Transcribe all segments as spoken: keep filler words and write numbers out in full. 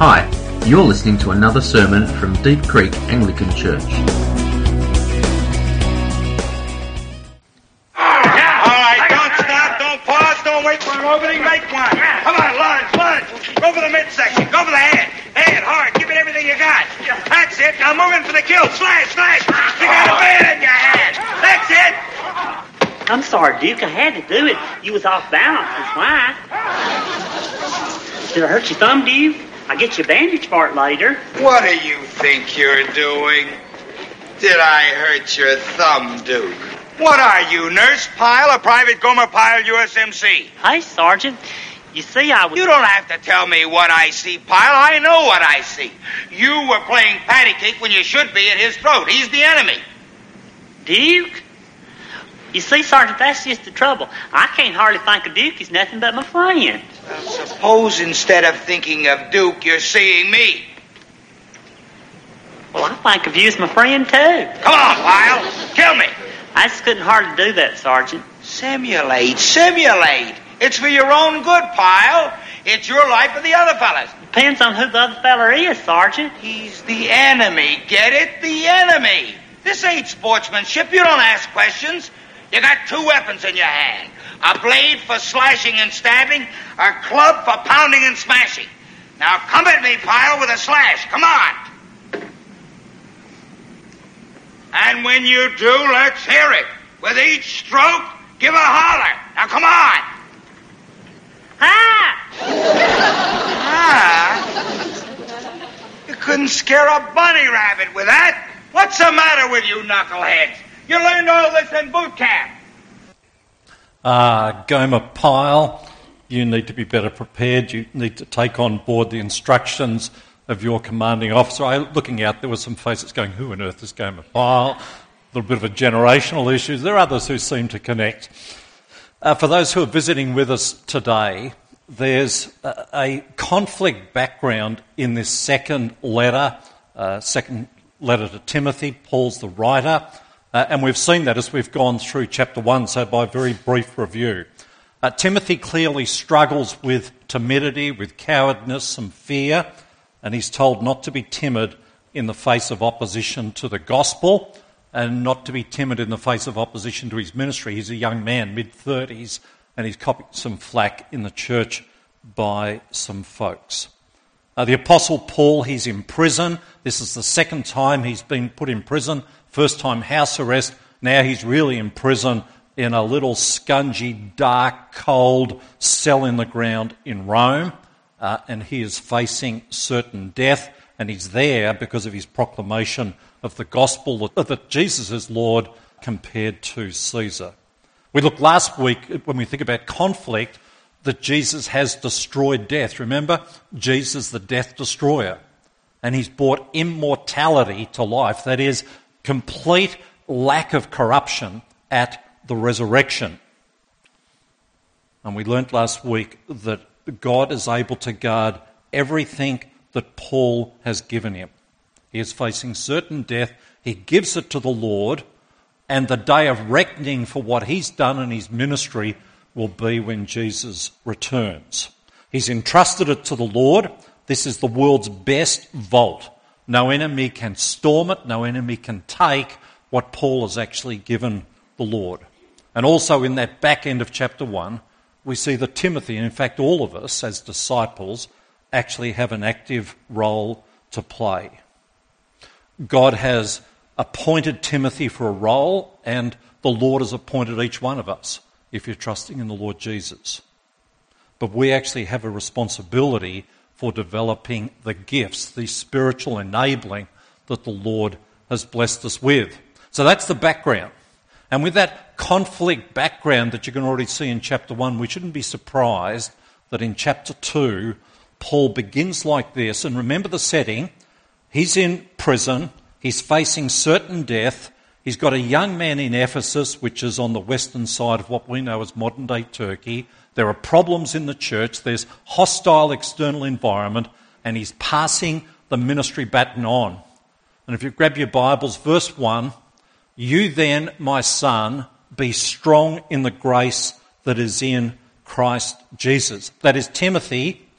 Hi, you're listening to another sermon from Deep Creek Anglican Church. Yeah, all right, don't stop, don't pause, don't wait for an opening, make one. Come on, lunge, lunge. Go for the midsection, go for the head. Head, hard, give it everything you got. That's it, now move in for the kill. Slash, slash. You got a band in your hand. That's it. I'm sorry, Duke, I had to do it. You was off balance, that's why. Did I hurt your thumb, Duke? I'll get you a bandage for it later. What do you think you're doing? Did I hurt your thumb, Duke? What are you, Nurse Pyle or Private Gomer Pyle, U S M C? Hey, Sergeant, you see I was... You don't have to tell me what I see, Pyle. I know what I see. You were playing patty cake when you should be at his throat. He's the enemy. Duke? You see, Sergeant, that's just the trouble. I can't hardly think of Duke as nothing but my friend. Well, suppose instead of thinking of Duke, you're seeing me. Well, I think of you as my friend, too. Come on, Pyle. Kill me. I just couldn't hardly do that, Sergeant. Simulate, simulate. It's for your own good, Pyle. It's your life or the other fellas. Depends on who the other fella is, Sergeant. He's the enemy. Get it? The enemy. This ain't sportsmanship. You don't ask questions. You got two weapons in your hand. A blade for slashing and stabbing, a club for pounding and smashing. Now come at me, Pyle, with a slash. Come on. And when you do, let's hear it. With each stroke, give a holler. Now come on. Ah! Ah? You couldn't scare a bunny rabbit with that. What's the matter with you knuckleheads? You learned all this in boot camp. Uh, Gomer Pyle, you need to be better prepared. You need to take on board the instructions of your commanding officer. I, looking out, there were some faces going, who on earth is Gomer Pyle? A little bit of a generational issue. There are others who seem to connect. Uh, for those who are visiting with us today, there's a, a conflict background in this second letter, uh, second letter to Timothy. Paul's the writer. Uh, and we've seen that as we've gone through chapter one, so by very brief review. Uh, Timothy clearly struggles with timidity, with cowardness, some fear, and he's told not to be timid in the face of opposition to the gospel and not to be timid in the face of opposition to his ministry. He's a young man, mid-thirties, and he's copied some flack in the church by some folks. Uh, the Apostle Paul, he's in prison. This is the second time he's been put in prison. First time house arrest, now he's really in prison in a little scungy, dark, cold cell in the ground in Rome, uh, and he is facing certain death, and he's there because of his proclamation of the gospel that, that Jesus is Lord compared to Caesar. We looked last week, when we think about conflict, that Jesus has destroyed death. Remember? Jesus, the death destroyer. And he's brought immortality to life, that is, complete lack of corruption at the resurrection. And we learnt last week that God is able to guard everything that Paul has given him. He is facing certain death. He gives it to the Lord, and the day of reckoning for what he's done in his ministry will be when Jesus returns. He's entrusted it to the Lord. This is the world's best vault. No enemy can storm it. No enemy can take what Paul has actually given the Lord. And also in that back end of chapter one, we see that Timothy, and in fact all of us as disciples, actually have an active role to play. God has appointed Timothy for a role, and the Lord has appointed each one of us, if you're trusting in the Lord Jesus. But we actually have a responsibility for developing the gifts, the spiritual enabling that the Lord has blessed us with. So that's the background. And with that conflict background that you can already see in chapter one, we shouldn't be surprised that in chapter two, Paul begins like this. And remember the setting. He's in prison. He's facing certain death. He's got a young man in Ephesus, which is on the western side of what we know as modern-day Turkey. There are problems in the church. There's hostile external environment, and he's passing the ministry baton on. And if you grab your Bibles, verse one, you then, my son, be strong in the grace that is in Christ Jesus. That is, Timothy,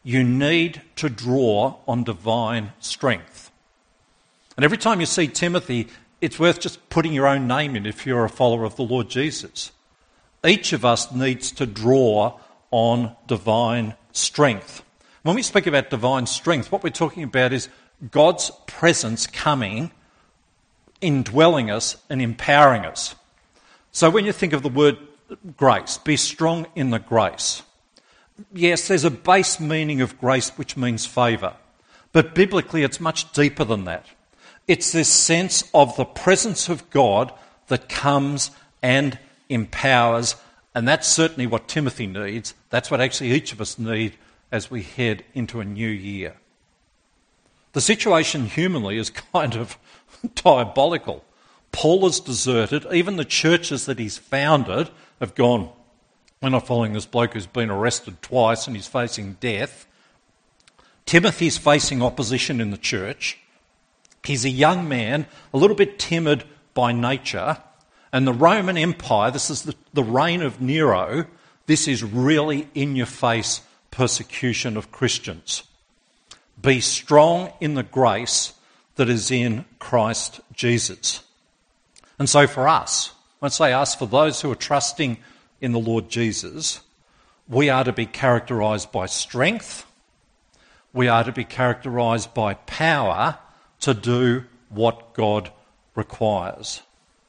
you need to draw on divine strength. And every time you see Timothy, it's worth just putting your own name in if you're a follower of the Lord Jesus. Each of us needs to draw on divine strength. When we speak about divine strength, what we're talking about is God's presence coming, indwelling us and empowering us. So when you think of the word grace, be strong in the grace. Yes, there's a base meaning of grace which means favour, but biblically it's much deeper than that. It's this sense of the presence of God that comes and empowers, and that's certainly what Timothy needs. That's what actually each of us need as we head into a new year. The situation humanly is kind of diabolical. Paul is deserted. Even the churches that he's founded have gone, we're not following this bloke who's been arrested twice and he's facing death. Timothy's facing opposition in the church. He's a young man, a little bit timid by nature. And the Roman Empire, this is the, the reign of Nero, this is really in-your-face persecution of Christians. Be strong in the grace that is in Christ Jesus. And so for us, when I say us, for those who are trusting in the Lord Jesus, we are to be characterised by strength. We are to be characterised by power to do what God requires.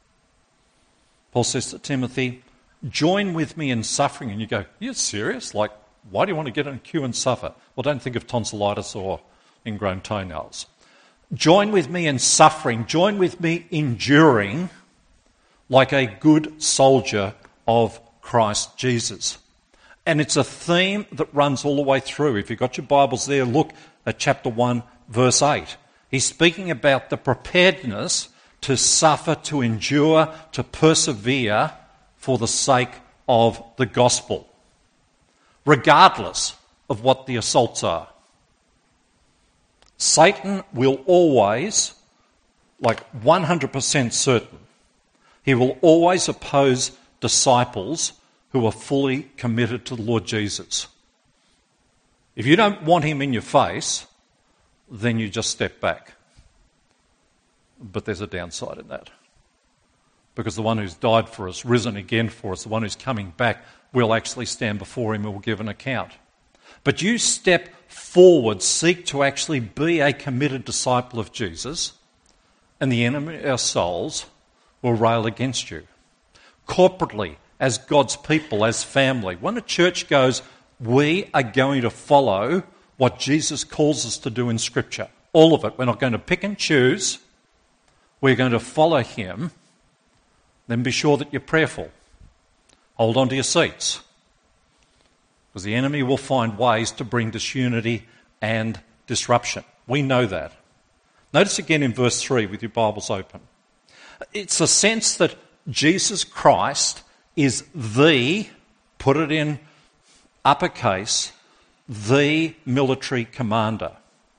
Paul says to Timothy, join with me in suffering. And you go, you're serious? Like, why do you want to get in a queue and suffer? Well, don't think of tonsillitis or ingrown toenails. Join with me in suffering. Join with me enduring like a good soldier of Christ Jesus. And it's a theme that runs all the way through. If you've got your Bibles there, look at chapter one, verse eight. He's speaking about the preparedness to suffer, to endure, to persevere for the sake of the gospel, regardless of what the assaults are. Satan will always, like one hundred percent certain, he will always oppose disciples who are fully committed to the Lord Jesus. If you don't want him in your face, then you just step back. But there's a downside in that. Because the one who's died for us, risen again for us, the one who's coming back, will actually stand before him and will give an account. But you step forward, seek to actually be a committed disciple of Jesus, and the enemy of our souls will rail against you. Corporately, as God's people, as family, when a church goes, we are going to follow what Jesus calls us to do in Scripture. All of it. We're not going to pick and choose. We're going to follow him. Then be sure that you're prayerful. Hold on to your seats. Because the enemy will find ways to bring disunity and disruption. We know that. Notice again in verse three with your Bibles open. It's a sense that Jesus Christ is the, put it in uppercase, the military commander.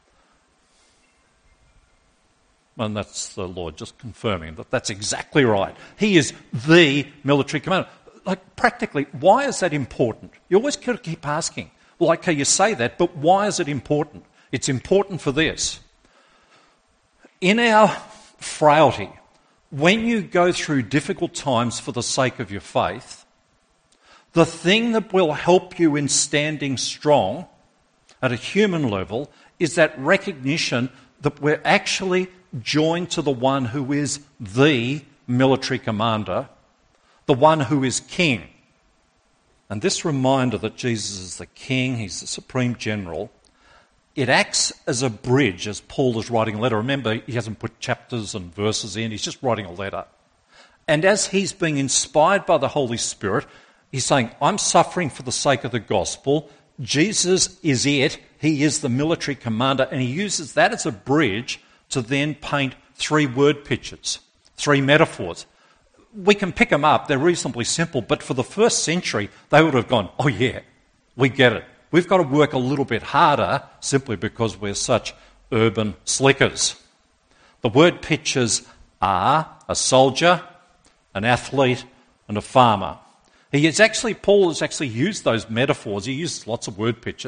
And that's the Lord just confirming that that's exactly right. He is the military commander. Like, practically, why is that important? You always got to keep asking. Well, okay, you say that, but why is it important? It's important for this. In our frailty, when you go through difficult times for the sake of your faith, the thing that will help you in standing strong at a human level is that recognition that we're actually joined to the one who is the military commander, the one who is king. And this reminder that Jesus is the king, he's the supreme general, it acts as a bridge as Paul is writing a letter. Remember, he hasn't put chapters and verses in, he's just writing a letter. And as he's being inspired by the Holy Spirit, he's saying, I'm suffering for the sake of the gospel. Jesus is it. He is the military commander. And he uses that as a bridge to then paint three word pictures, three metaphors. We can pick them up. They're reasonably simple. But for the first century, they would have gone, oh yeah, we get it. We've got to work a little bit harder simply because we're such urban slickers. The word pictures are a soldier, an athlete, and a farmer. He is actually, Paul has actually used those metaphors. He uses lots of word pictures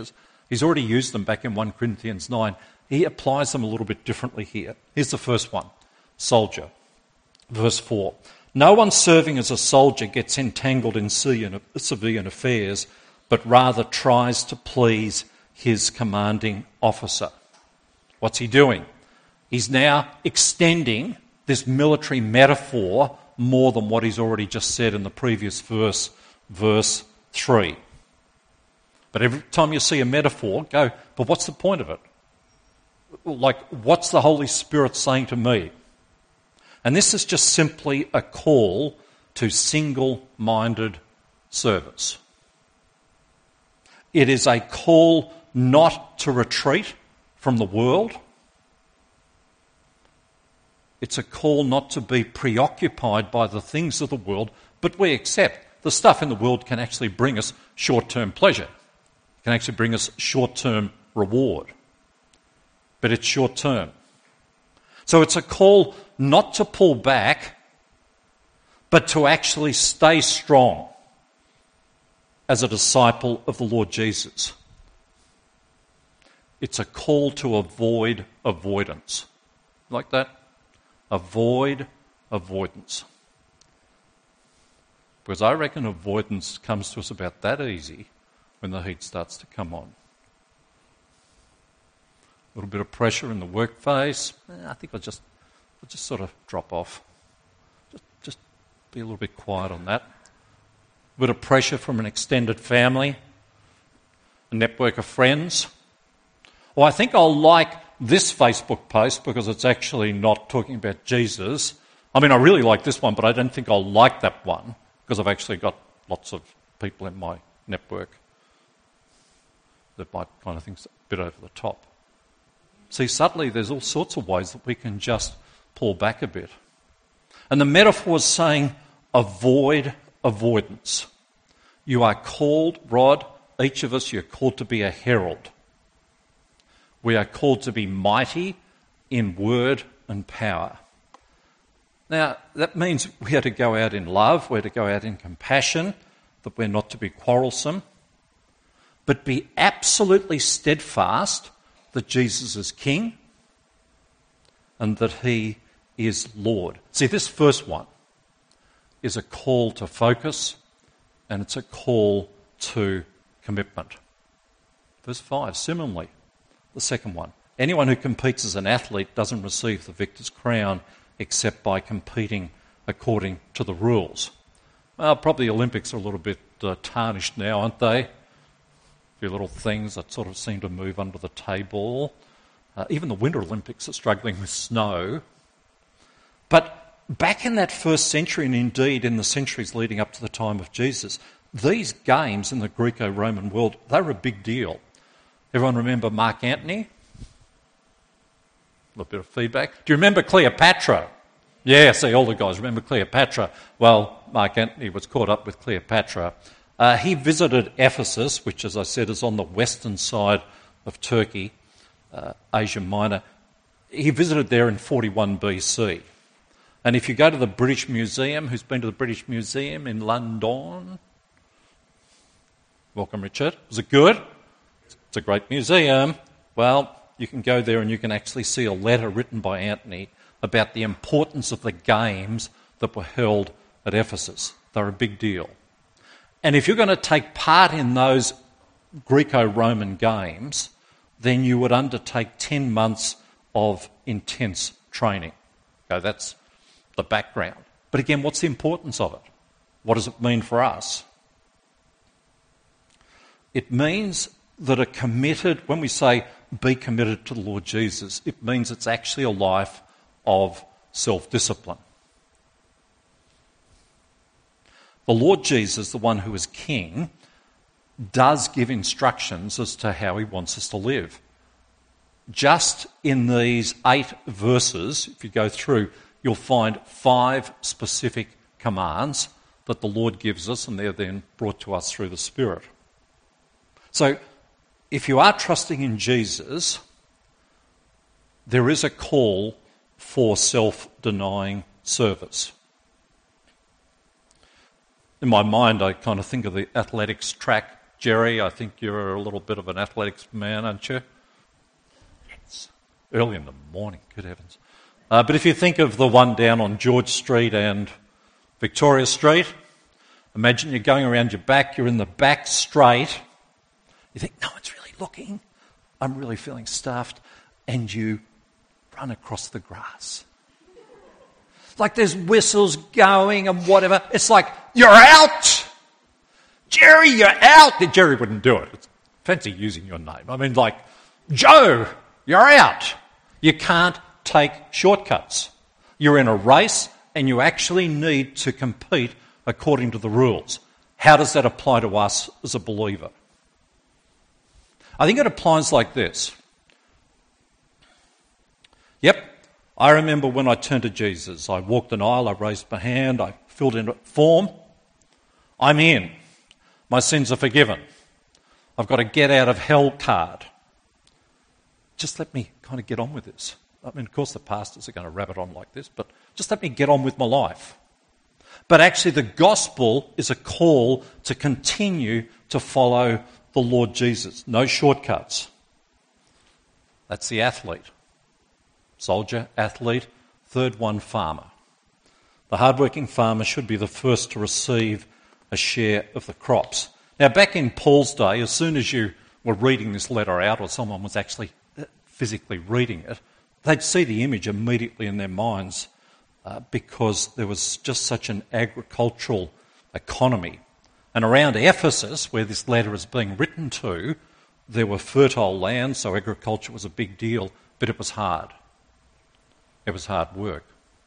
He's already used them back in First Corinthians nine. He applies them a little bit differently here. Here's the first one, soldier. Verse four. No one serving as a soldier gets entangled in civilian affairs, but rather tries to please his commanding officer. What's he doing? He's now extending this military metaphor more than what he's already just said in the previous verse, verse three. But every time you see a metaphor, go, but what's the point of it? Like, what's the Holy Spirit saying to me? And this is just simply a call to single-minded service. It is a call not to retreat from the world. It's a call not to be preoccupied by the things of the world, but we accept the stuff in the world can actually bring us short-term pleasure, can actually bring us short-term reward. But it's short-term. So it's a call not to pull back, but to actually stay strong as a disciple of the Lord Jesus. It's a call to avoid avoidance. Like that? Avoid avoidance. Because I reckon avoidance comes to us about that easy when the heat starts to come on. A little bit of pressure in the workplace. I think I'll just, I'll just sort of drop off. Just, just be a little bit quiet on that. A bit of pressure from an extended family, a network of friends. Well, I think I'll like this Facebook post because it's actually not talking about Jesus. I mean, I really like this one, but I don't think I'll like that one because I've actually got lots of people in my network that might kind of think it's a bit over the top. See, subtly, there's all sorts of ways that we can just pull back a bit. And the metaphor is saying, avoid avoidance. You are called, Rod, each of us, you're called to be a herald. We are called to be mighty in word and power. Now, that means we are to go out in love, we're to go out in compassion, that we're not to be quarrelsome, but be absolutely steadfast that Jesus is King and that he is Lord. See, this first one is a call to focus and it's a call to commitment. Verse five, similarly, the second one. Anyone who competes as an athlete doesn't receive the victor's crown except by competing according to the rules. Well, probably the Olympics are a little bit uh, tarnished now, aren't they? A few little things that sort of seem to move under the table. Uh, even the Winter Olympics are struggling with snow. But back in that first century, and indeed in the centuries leading up to the time of Jesus, these games in the Greco-Roman world, they were a big deal. Everyone remember Mark Antony? A little bit of feedback. Do you remember Cleopatra? Yeah, see, all the guys remember Cleopatra. Well, Mark Antony was caught up with Cleopatra. Uh, he visited Ephesus, which, as I said, is on the western side of Turkey, uh, Asia Minor. He visited there in forty-one B C. And if you go to the British Museum, who's been to the British Museum in London? Welcome, Richard. Was it good? It's a great museum. Well, you can go there and you can actually see a letter written by Antony about the importance of the games that were held at Ephesus. They're a big deal. And if you're going to take part in those Greco-Roman games, then you would undertake ten months of intense training. Okay, that's the background. But again, what's the importance of it? What does it mean for us? It means that a committed, when we say be committed to the Lord Jesus, it means it's actually a life of self-discipline. The Lord Jesus, the one who is King, does give instructions as to how he wants us to live. Just in these eight verses, if you go through, you'll find five specific commands that the Lord gives us, and they're then brought to us through the Spirit. So, if you are trusting in Jesus, there is a call for self-denying service. In my mind, I kind of think of the athletics track Jerry, I think you're a little bit of an athletics man, aren't you? Yes. Early in the morning, good heavens. Uh, but if you think of the one down on George Street and Victoria Street, imagine you're going around your back, you're in the back straight, you think, no one's really looking, I'm really feeling stuffed, and you run across the grass. Like there's whistles going and whatever. It's like, you're out! Jerry, you're out! Jerry wouldn't do it. It's fancy using your name. I mean, like, Joe, you're out. You can't take shortcuts. You're in a race and you actually need to compete according to the rules. How does that apply to us as a believer? I think it applies like this. Yep, I remember when I turned to Jesus. I walked an aisle, I raised my hand, I filled in a form. I'm in. My sins are forgiven. I've got a get out of hell card. Just let me kind of get on with this. I mean, of course the pastors are going to wrap it on like this, but just let me get on with my life. But actually the gospel is a call to continue to follow the Lord Jesus. No shortcuts. That's the athlete. Soldier, athlete, third one, farmer. The hardworking farmer should be the first to receive a share of the crops. Now, back in Paul's day, as soon as you were reading this letter out or someone was actually physically reading it, they'd see the image immediately in their minds uh, because there was just such an agricultural economy. And around Ephesus, where this letter is being written to, there were fertile lands, so agriculture was a big deal, but it was hard. It was hard work.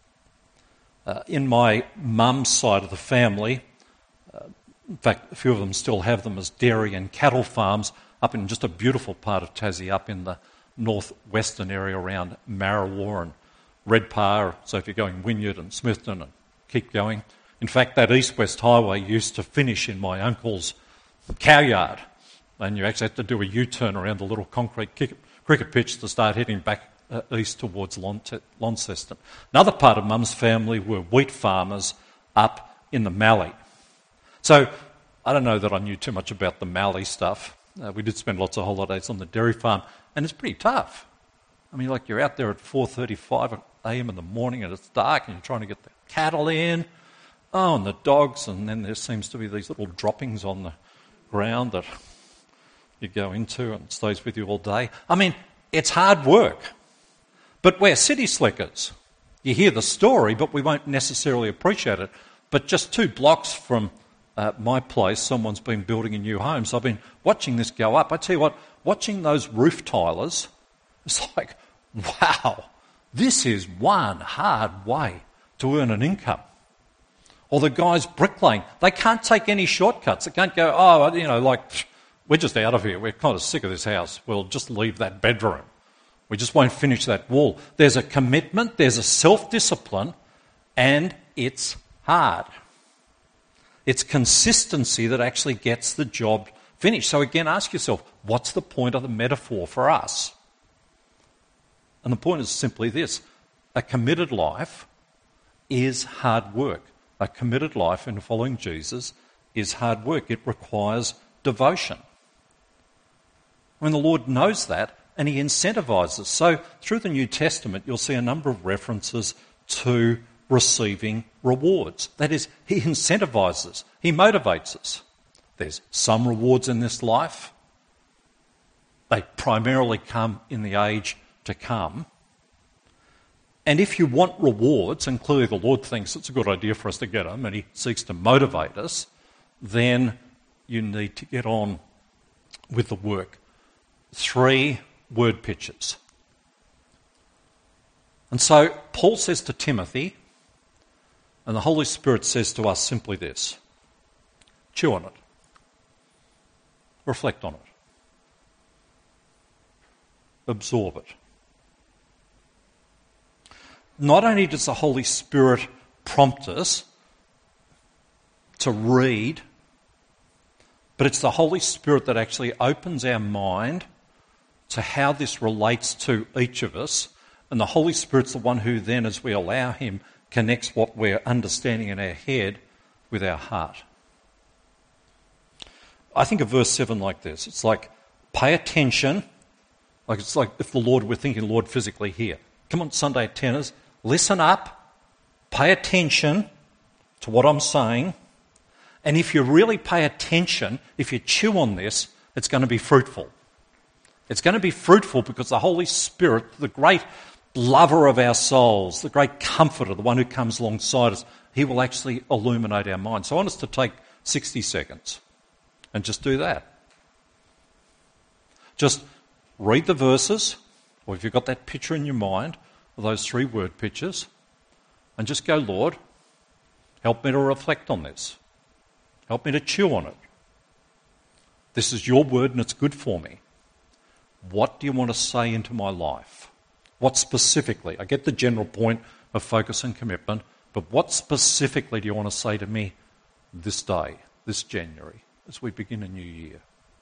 Uh, in my mum's side of the family, uh, in fact, a few of them still have them as dairy and cattle farms up in just a beautiful part of Tassie, up in the northwestern area around Marrawa and Redpa. So if you're going Wynyard and Smithton and keep going. In fact, that east-west highway used to finish in my uncle's cow yard, and you actually had to do a U-turn around the little concrete cricket pitch to start heading back uh, east towards Launceston. Another part of Mum's family were wheat farmers up in the Mallee. So I don't know that I knew too much about the Mallee stuff. Uh, we did spend lots of holidays on the dairy farm, and it's pretty tough. I mean, like you're out there at four thirty-five a.m. in the morning and it's dark and you're trying to get the cattle in. Oh, and the dogs, and then there seems to be these little droppings on the ground that you go into and it stays with you all day. I mean, it's hard work. But we're city slickers. You hear the story, but we won't necessarily appreciate it. But just two blocks from uh, my place, someone's been building a new home. So I've been watching this go up. I tell you what, watching those roof tilers, it's like, wow, this is one hard way to earn an income. Or the guys bricklaying, they can't take any shortcuts. They can't go, oh, you know, like, we're just out of here. We're kind of sick of this house. We'll just leave that bedroom. We just won't finish that wall. There's a commitment, there's a self-discipline, and it's hard. It's consistency that actually gets the job finished. So again, ask yourself, what's the point of the metaphor for us? And the point is simply this. A committed life is hard work. A committed life in following Jesus is hard work. It requires devotion. When the Lord knows that, and he incentivizes. So through the New Testament, you'll see a number of references to receiving rewards. That is, he incentivizes, he motivates us. There's some rewards in this life. They primarily come in the age to come. And if you want rewards, and clearly the Lord thinks it's a good idea for us to get them, and he seeks to motivate us, then you need to get on with the work. Three word pictures. And so Paul says to Timothy, and the Holy Spirit says to us simply this: chew on it. Reflect on it. Absorb it. Not only does the Holy Spirit prompt us to read, but it's the Holy Spirit that actually opens our mind to how this relates to each of us. And the Holy Spirit's the one who then, as we allow him, connects what we're understanding in our head with our heart. I think of verse seven like this. It's like, pay attention. Like it's like if the Lord, we're thinking Lord physically here. Come on, Sunday tenors, listen up, pay attention to what I'm saying. And if you really pay attention, if you chew on this, it's going to be fruitful. It's going to be fruitful because the Holy Spirit, the great lover of our souls, the great comforter, the one who comes alongside us, he will actually illuminate our minds. So I want us to take sixty seconds and just do that. Just read the verses, or if you've got that picture in your mind, those three word pictures, and just go, Lord, help me to reflect on this. Help me to chew on it. This is your word and it's good for me. What do you want to say into my life? What specifically? I get the general point of focus and commitment, but what specifically do you want to say to me this day, this January, as we begin a new year?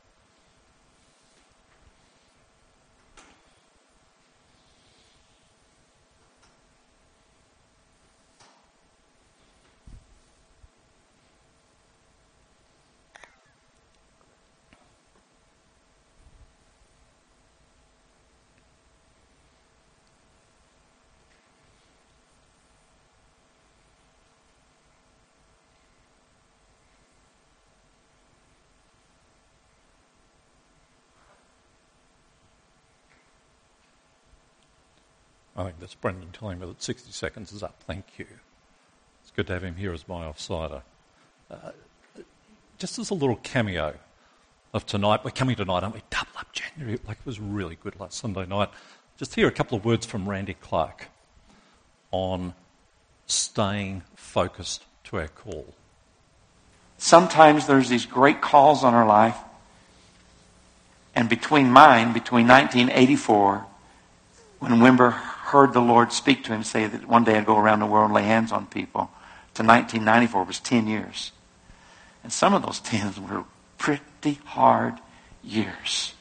I think that's Brendan telling me that sixty seconds is up. Thank you. It's good to have him here as my offsider. Uh, just as a little cameo of tonight, we're coming tonight, aren't we? Double up January. Like it was really good last Sunday night. Just hear a couple of words from Randy Clark on staying focused to our call. Sometimes there's these great calls on our life, and between mine, between nineteen eighty-four, when Wimber heard the Lord speak to him, say that one day I'd go around the world and lay hands on people, to nineteen ninety-four was ten years. And some of those tens were pretty hard years.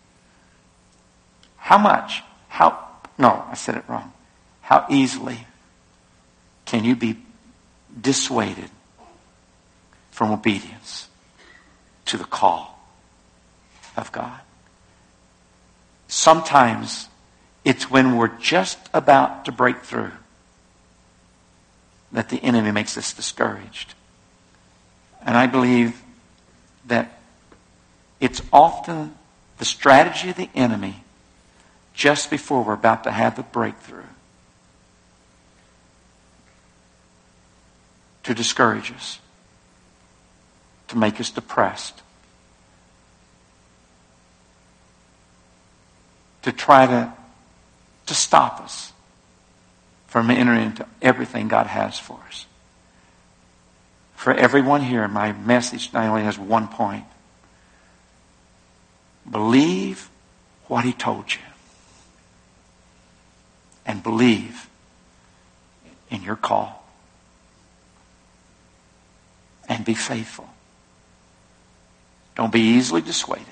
How much? How? No, I said it wrong. How easily can you be dissuaded from obedience to the call of God? Sometimes it's when we're just about to break through that the enemy makes us discouraged. And I believe that it's often the strategy of the enemy just before we're about to have the breakthrough to discourage us, to make us depressed, to try to to stop us from entering into everything God has for us. For everyone here, my message not only has one point. Believe what he told you. And believe in your call. And be faithful. Don't be easily dissuaded.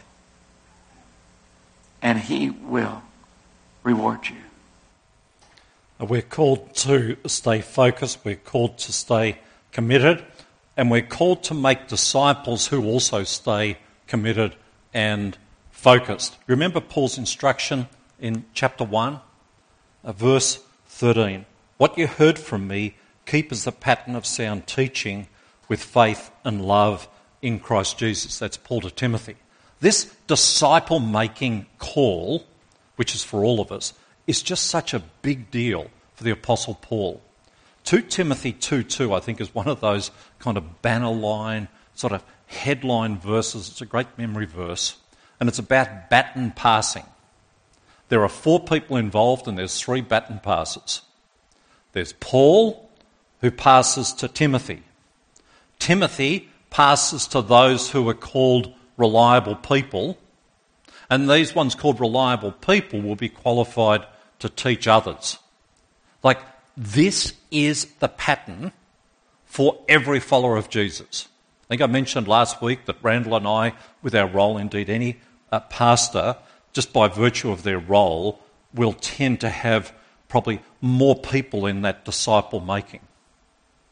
And he will reward you. We're called to stay focused, we're called to stay committed, and we're called to make disciples who also stay committed and focused. Remember Paul's instruction in chapter one, uh, verse thirteen. What you heard from me, keep as the pattern of sound teaching with faith and love in Christ Jesus. That's Paul to Timothy. This disciple-making call, which is for all of us, is just such a big deal for the Apostle Paul. Second Timothy two two, I think, is one of those kind of banner line, sort of headline verses. It's a great memory verse, and it's about baton passing. There are four people involved, and there's three baton passes. There's Paul, who passes to Timothy. Timothy passes to those who are called reliable people, and these ones called reliable people will be qualified to teach others. Like, this is the pattern for every follower of Jesus. I think I mentioned last week that Randall and I, with our role, indeed any uh, pastor, just by virtue of their role, will tend to have probably more people in that disciple making.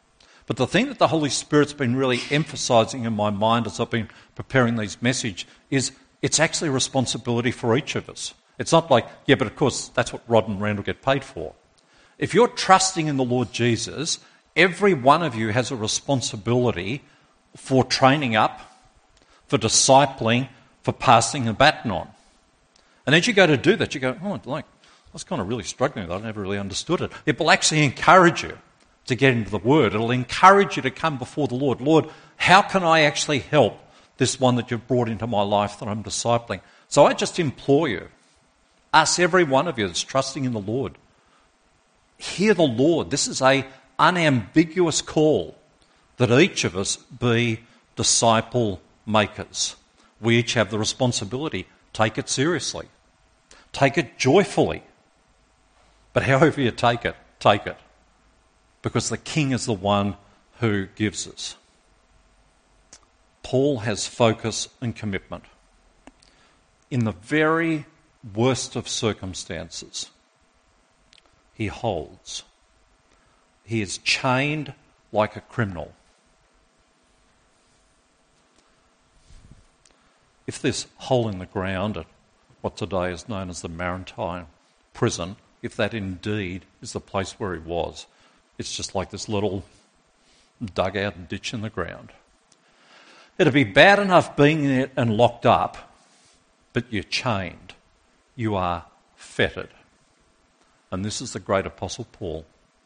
But the thing that the Holy Spirit's been really emphasising in my mind as I've been preparing these messages is it's actually a responsibility for each of us. It's not like, yeah, but of course that's what Rod and Randall get paid for. If you're trusting in the Lord Jesus, every one of you has a responsibility for training up, for discipling, for passing the baton on. And as you go to do that, you go, oh, like, I was kind of really struggling with that. I never really understood it. It will actually encourage you to get into the Word. It'll encourage you to come before the Lord. Lord, how can I actually help this one that you've brought into my life that I'm discipling? So I just implore you, ask every one of you that's trusting in the Lord, hear the Lord. This is a unambiguous call that each of us be disciple makers. We each have the responsibility. Take it seriously. Take it joyfully. But however you take it, take it. Because the King is the one who gives us. Paul has focus and commitment. In the very worst of circumstances, he holds. He is chained like a criminal. If this hole in the ground at what today is known as the Maritime Prison, if that indeed is the place where he was, it's just like this little dugout ditch in the ground. It'd be bad enough being there and locked up, but you're chained. You are fettered. And this is the great Apostle Paul.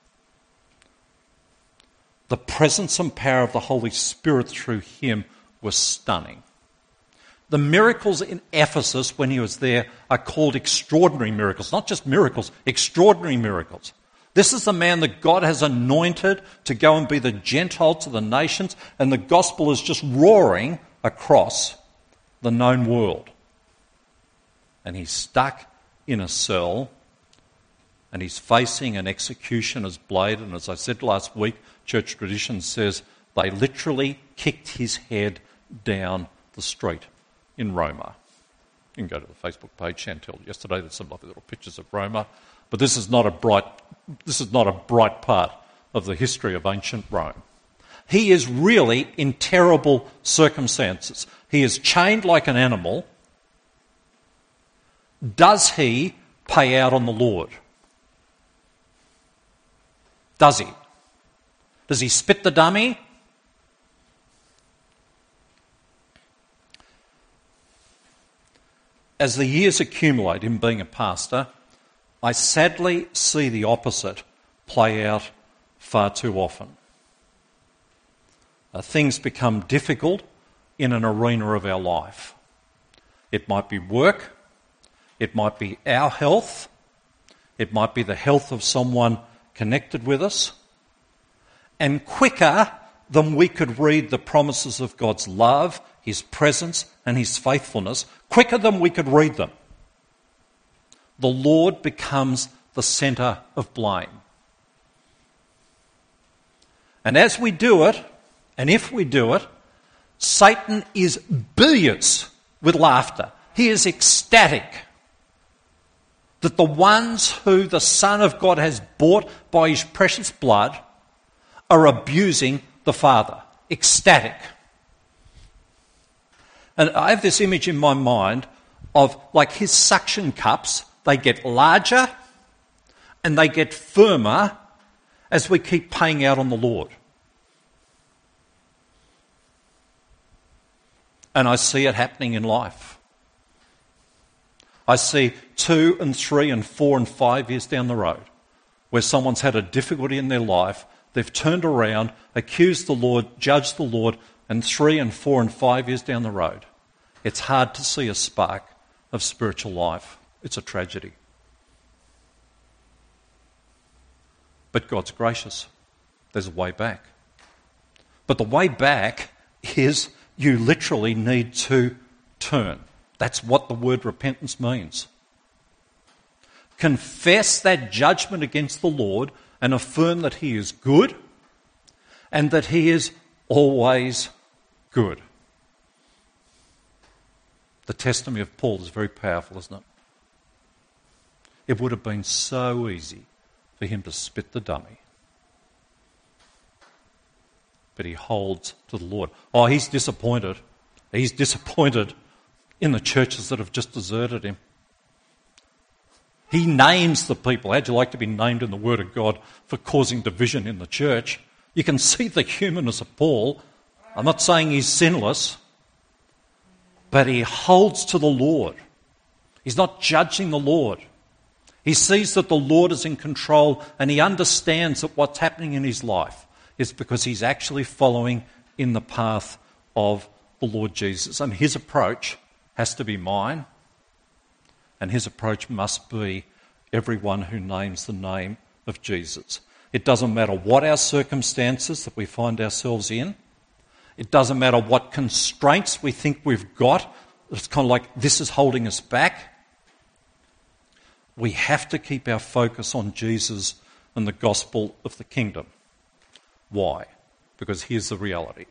The presence and power of the Holy Spirit through him was stunning. The miracles in Ephesus when he was there are called extraordinary miracles. Not just miracles, extraordinary miracles. This is the man that God has anointed to go and be the Gentile to the nations, and the gospel is just roaring across the known world. And he's stuck in a cell, and he's facing an executioner's blade. And as I said last week, church tradition says they literally kicked his head down the street in Roma. You can go to the Facebook page, Chantel. Yesterday there's some lovely little pictures of Roma. But this is not a bright this is not a bright part of the history of ancient Rome. He is really in terrible circumstances. He is chained like an animal. Does he pay out on the Lord? Does he? Does he spit the dummy? As the years accumulate in being a pastor, I sadly see the opposite play out far too often. Uh, things become difficult in an arena of our life. It might be work, it might be our health, it might be the health of someone connected with us, and quicker than we could read the promises of God's love, his presence and his faithfulness, quicker than we could read them, the Lord becomes the centre of blame. And as we do it, and if we do it, Satan is bilious with laughter. He is ecstatic that the ones who the Son of God has bought by his precious blood are abusing the Father. Ecstatic. And I have this image in my mind of like his suction cups. They get larger and they get firmer as we keep paying out on the Lord. And I see it happening in life. I see two and three and four and five years down the road where someone's had a difficulty in their life, they've turned around, accused the Lord, judged the Lord, and three and four and five years down the road, it's hard to see a spark of spiritual life. It's a tragedy. But God's gracious. There's a way back. But the way back is you literally need to turn. That's what the word repentance means. Confess that judgment against the Lord and affirm that he is good and that he is always good. The testimony of Paul is very powerful, isn't it? It would have been so easy for him to spit the dummy. but he holds to the Lord. Oh, he's disappointed. He's disappointed in the churches that have just deserted him. He names the people. How'd you like to be named in the Word of God for causing division in the church? You can see the humanness of Paul. I'm not saying he's sinless, but he holds to the Lord. He's not judging the Lord. He sees that the Lord is in control, and he understands that what's happening in his life is because he's actually following in the path of the Lord Jesus. And his approach has to be mine, and his approach must be everyone who names the name of Jesus. It doesn't matter what our circumstances that we find ourselves in. It doesn't matter what constraints we think we've got. It's kind of like this is holding us back. We have to keep our focus on Jesus and the gospel of the kingdom. Why? Because here's the reality.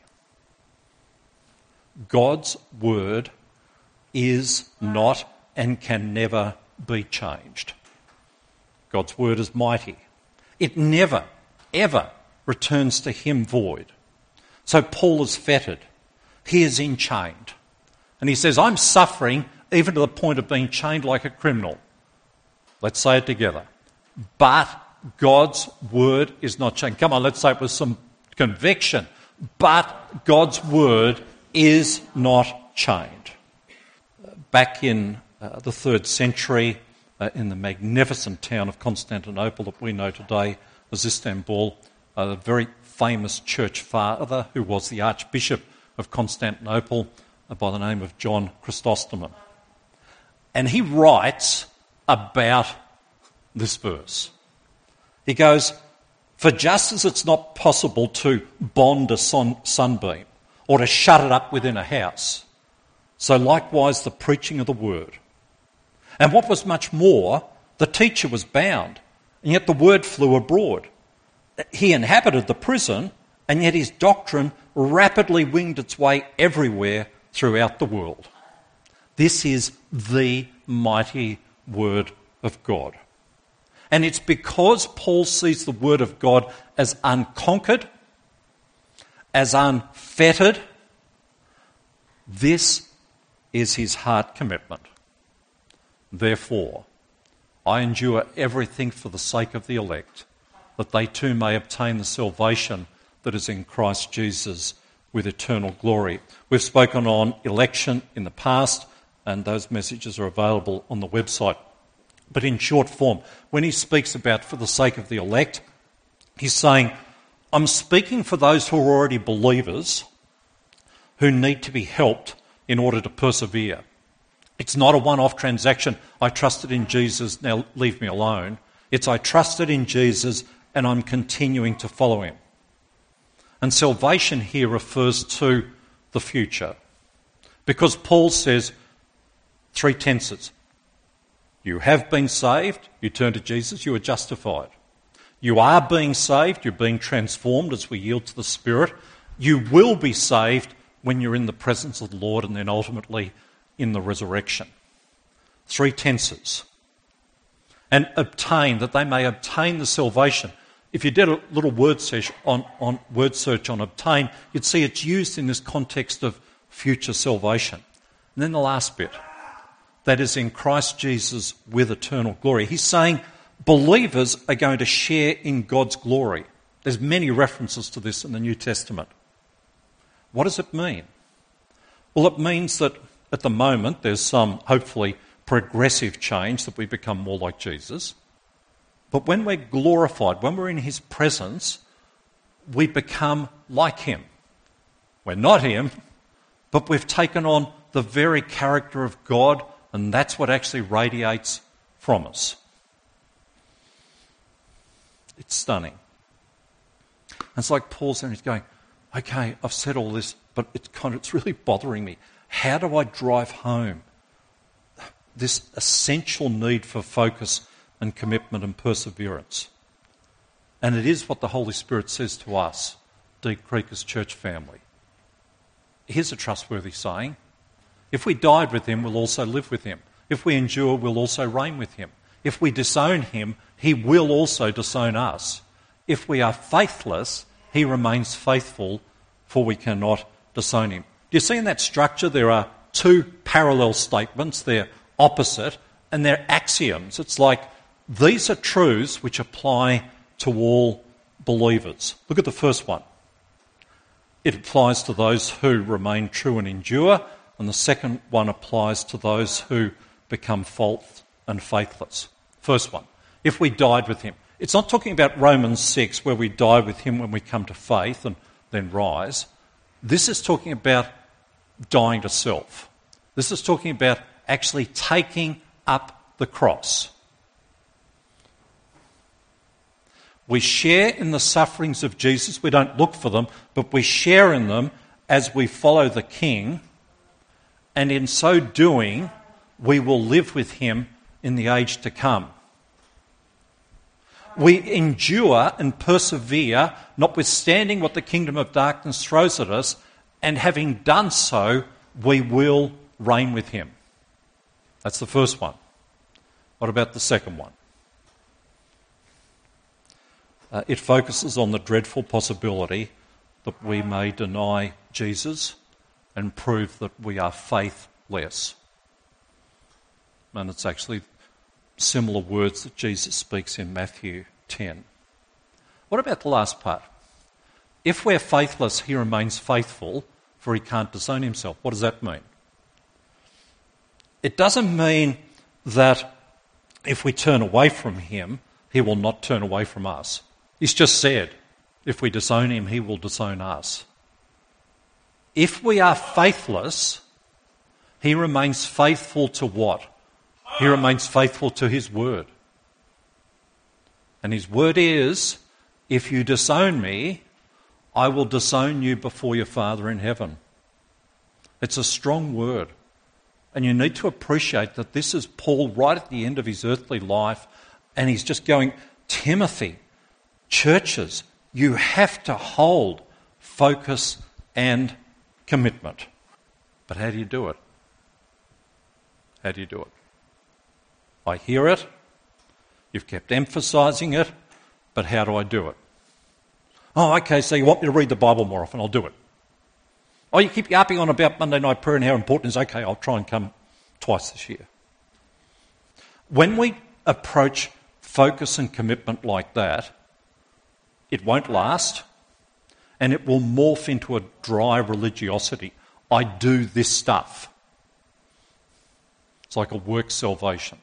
God's word is not and can never be changed. God's word is mighty. It never, ever returns to him void. So Paul is fettered. He is enchained. And he says, I'm suffering even to the point of being chained like a criminal. Let's say it together. But God's word is not chained. Come on, let's say it with some conviction. But God's word is not chained. Back in uh, the third century, uh, in the magnificent town of Constantinople that we know today as Istanbul, uh, the very famous church father who was the Archbishop of Constantinople uh, by the name of John Chrysostom. And he writes about this verse. He goes, for just as it's not possible to bond a sun- sunbeam or to shut it up within a house, so likewise the preaching of the word. And what was much more, the teacher was bound, and yet the word flew abroad. He inhabited the prison, and yet his doctrine rapidly winged its way everywhere throughout the world. This is the mighty word of God. And it's because Paul sees the word of God as unconquered, as unfettered. This is his heart commitment. Therefore, I endure everything for the sake of the elect, that they too may obtain the salvation that is in Christ Jesus with eternal glory. We've spoken on election in the past, and those messages are available on the website. But in short form, when he speaks about for the sake of the elect, he's saying, I'm speaking for those who are already believers who need to be helped in order to persevere. It's not a one-off transaction. I trusted in Jesus, now leave me alone. It's I trusted in Jesus and I'm continuing to follow him. And salvation here refers to the future. Because Paul says three tenses. You have been saved, you turn to Jesus, you are justified. You are being saved, you're being transformed as we yield to the Spirit. You will be saved when you're in the presence of the Lord and then ultimately in the resurrection. Three tenses. And obtain, that they may obtain the salvation. If you did a little word search on, on word search on obtain, you'd see it's used in this context of future salvation. And then the last bit, that is in Christ Jesus with eternal glory. He's saying believers are going to share in God's glory. There's many references to this in the New Testament. What does it mean? Well, it means that at the moment there's some, hopefully, progressive change that we become more like Jesus. But when we're glorified, when we're in his presence, we become like him. We're not him, but we've taken on the very character of God, and that's what actually radiates from us. It's stunning. And it's like Paul's there, he's going, okay, I've said all this, but it's kind of, it's really bothering me. How do I drive home this essential need for focus and commitment and perseverance? And it is what the Holy Spirit says to us, Deep Creek as church family. Here's a trustworthy saying. If we died with him, we'll also live with him. If we endure, we'll also reign with him. If we disown him, he will also disown us. If we are faithless, he remains faithful, for we cannot disown him. Do you see in that structure there are two parallel statements, they're opposite, and they're axioms. It's like these are truths which apply to all believers. Look at the first one. It applies to those who remain true and endure, and the second one applies to those who become false and faithless. First one, if we died with him. It's not talking about Romans six, where we die with him when we come to faith and then rise. This is talking about dying to self. This is talking about actually taking up the cross. We share in the sufferings of Jesus. We don't look for them, but we share in them as we follow the King, and in so doing, we will live with him in the age to come. We endure and persevere, notwithstanding what the kingdom of darkness throws at us, and having done so, we will reign with him. That's the first one. What about the second one? Uh, it focuses on the dreadful possibility that we may deny Jesus and prove that we are faithless. And it's actually similar words that Jesus speaks in Matthew ten. What about the last part? If we're faithless, he remains faithful, for he can't disown himself. What does that mean? It doesn't mean that if we turn away from him, he will not turn away from us. He's just said, if we disown him, he will disown us. If we are faithless, he remains faithful to what? He remains faithful to his word. And his word is, if you disown me, I will disown you before your Father in heaven. It's a strong word. And you need to appreciate that this is Paul right at the end of his earthly life, and he's just going, Timothy, churches, you have to hold focus and commitment. But how do you do it? How do you do it? I hear it, you've kept emphasising it, but how do I do it? Oh, okay, so you want me to read the Bible more often, I'll do it. Oh, you keep yapping on about Monday night prayer and how important it is. Okay, I'll try and come twice this year. When we approach focus and commitment like that, it won't last, and it will morph into a dry religiosity. I do this stuff. It's like a work salvation.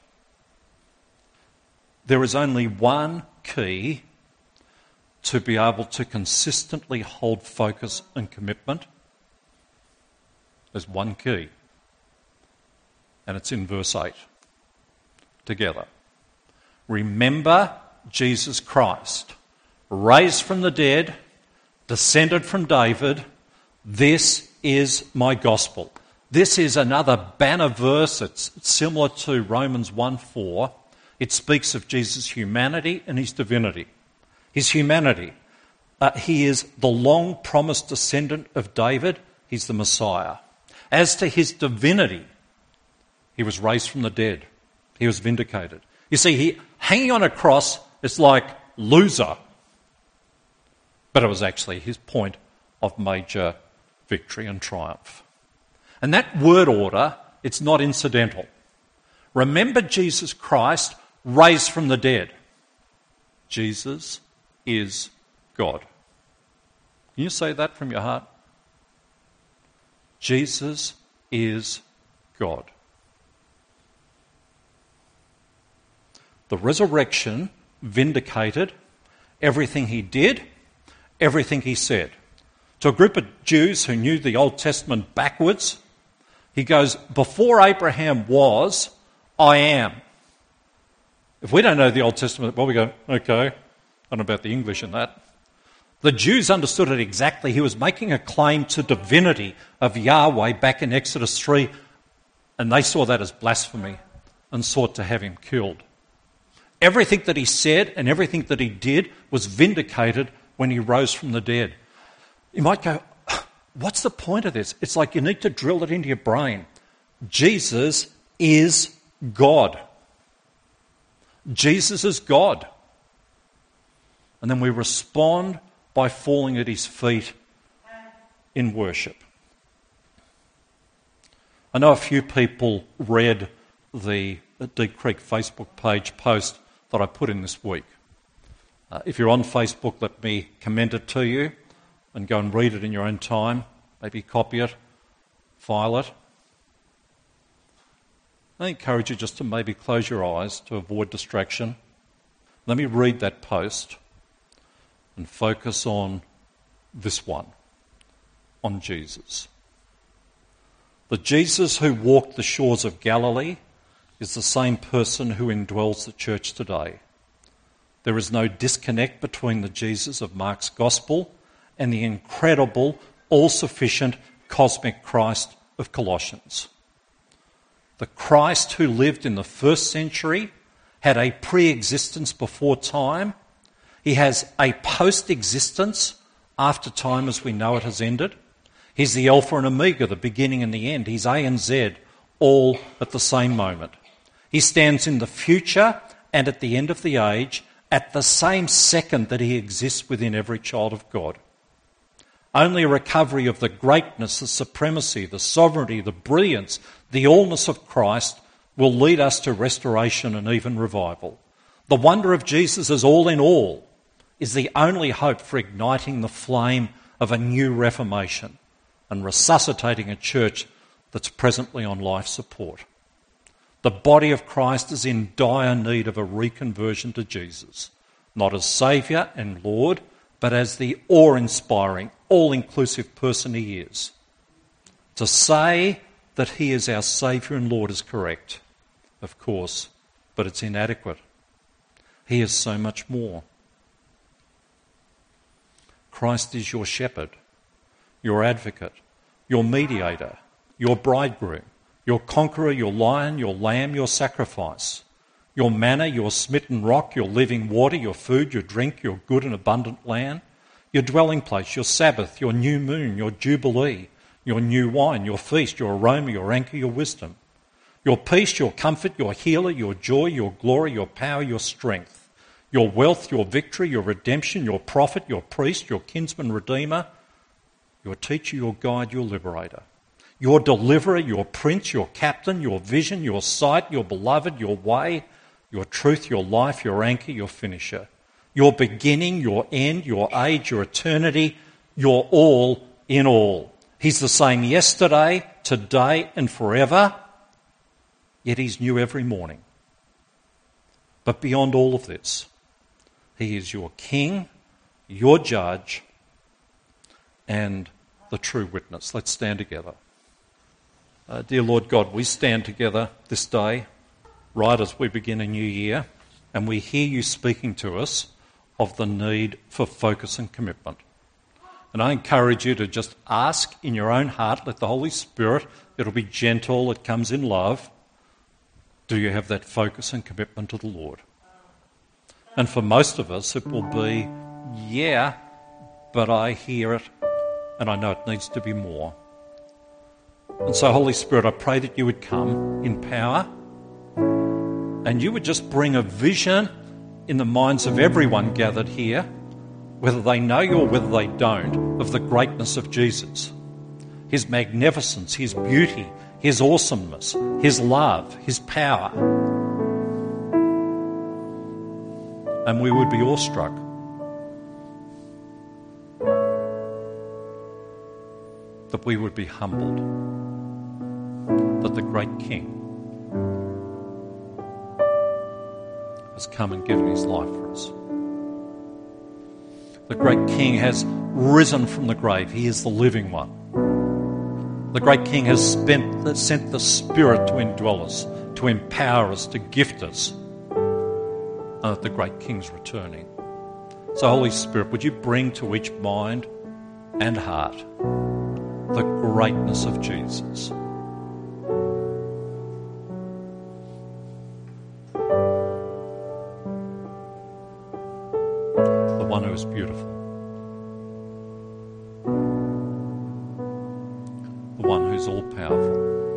There is only one key to be able to consistently hold focus and commitment. There's one key, and it's in verse eight. Together. Remember Jesus Christ, raised from the dead, descended from David. This is my gospel. This is another banner verse. It's similar to Romans one four. It speaks of Jesus' humanity and his divinity. His humanity. Uh, he is the long-promised descendant of David. He's the Messiah. As to his divinity, he was raised from the dead. He was vindicated. You see, he hanging on a cross is like loser. But it was actually his point of major victory and triumph. And that word order, it's not incidental. Remember Jesus Christ raised from the dead. Jesus is God. Can you say that from your heart? Jesus is God. The resurrection vindicated everything he did, everything he said. To a group of Jews who knew the Old Testament backwards, he goes, before Abraham was, I am. If we don't know the Old Testament, well, we go, okay, I don't know about the English in that. The Jews understood it exactly. He was making a claim to divinity of Yahweh back in Exodus three, and they saw that as blasphemy and sought to have him killed. Everything that he said and everything that he did was vindicated when he rose from the dead. You might go, what's the point of this? It's like you need to drill it into your brain. Jesus is God. Jesus is God. And then we respond by falling at his feet in worship. I know a few people read the Deep Creek Facebook page post that I put in this week. Uh, if you're on Facebook, let me commend it to you and go and read it in your own time. Maybe copy it, file it. I encourage you just to maybe close your eyes to avoid distraction. Let me read that post and focus on this one, on Jesus. The Jesus who walked the shores of Galilee is the same person who indwells the church today. There is no disconnect between the Jesus of Mark's Gospel and the incredible, all-sufficient, cosmic Christ of Colossians. The Christ who lived in the first century had a pre-existence before time. He has a post-existence after time as we know it has ended. He's the Alpha and Omega, the beginning and the end. He's A and Z, all at the same moment. He stands in the future and at the end of the age at the same second that he exists within every child of God. Only a recovery of the greatness, the supremacy, the sovereignty, the brilliance, the allness of Christ will lead us to restoration and even revival. The wonder of Jesus as all in all is the only hope for igniting the flame of a new reformation and resuscitating a church that's presently on life support. The body of Christ is in dire need of a reconversion to Jesus, not as Saviour and Lord, but as the awe-inspiring, all-inclusive person he is. To say that he is our Saviour and Lord is correct, of course, but it's inadequate. He is so much more. Christ is your shepherd, your advocate, your mediator, your bridegroom, your conqueror, your lion, your lamb, your sacrifice, your manna, your smitten rock, your living water, your food, your drink, your good and abundant land, your dwelling place, your Sabbath, your new moon, your jubilee, your new wine, your feast, your aroma, your anchor, your wisdom, your peace, your comfort, your healer, your joy, your glory, your power, your strength, your wealth, your victory, your redemption, your prophet, your priest, your kinsman redeemer, your teacher, your guide, your liberator, your deliverer, your prince, your captain, your vision, your sight, your beloved, your way, your truth, your life, your anchor, your finisher, your beginning, your end, your age, your eternity, your all in all. He's the same yesterday, today and forever, yet he's new every morning. But beyond all of this, he is your king, your judge, and the true witness. Let's stand together. Uh, dear Lord God, we stand together this day, right as we begin a new year, and we hear you speaking to us of the need for focus and commitment. And I encourage you to just ask in your own heart, let the Holy Spirit, it'll be gentle, it comes in love, do you have that focus and commitment to the Lord? And for most of us, it will be, yeah, but I hear it, and I know it needs to be more. And so, Holy Spirit, I pray that you would come in power and you would just bring a vision in the minds of everyone gathered here, whether they know you or whether they don't, of the greatness of Jesus, his magnificence, his beauty, his awesomeness, his love, his power. And we would be awestruck. That we would be humbled. That the great King has come and given his life for us. The great King has risen from the grave. He is the living one. The great King has spent, sent the Spirit to indwell us, to empower us, to gift us. And that the great King's returning. So, Holy Spirit, would you bring to each mind and heart the greatness of Jesus? The one who is beautiful. The one who's all-powerful.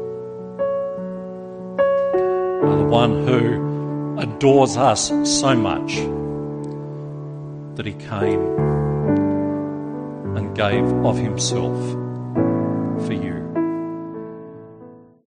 The one who adores us so much that he came and gave of himself